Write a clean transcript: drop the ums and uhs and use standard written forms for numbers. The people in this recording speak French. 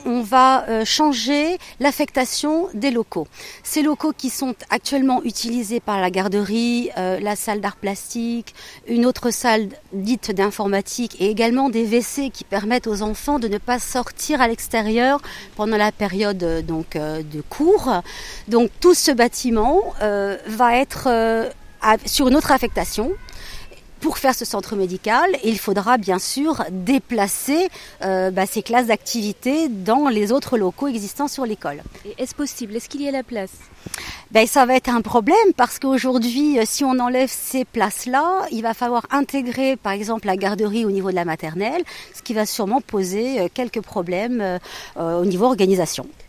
On va changer l'affectation des locaux. Ces locaux qui sont actuellement utilisés par la garderie, la salle d'art plastique, une autre salle dite d'informatique et également des WC qui permettent aux enfants de ne pas sortir à l'extérieur pendant la période de cours. Donc tout ce bâtiment va être sur une autre affectation. Pour faire ce centre médical, il faudra bien sûr déplacer ces classes d'activité dans les autres locaux existants sur l'école. Et est-ce possible? Est-ce qu'il y a la place? Ça va être un problème parce qu'aujourd'hui, si on enlève ces places-là, il va falloir intégrer par exemple la garderie au niveau de la maternelle, ce qui va sûrement poser quelques problèmes au niveau organisation.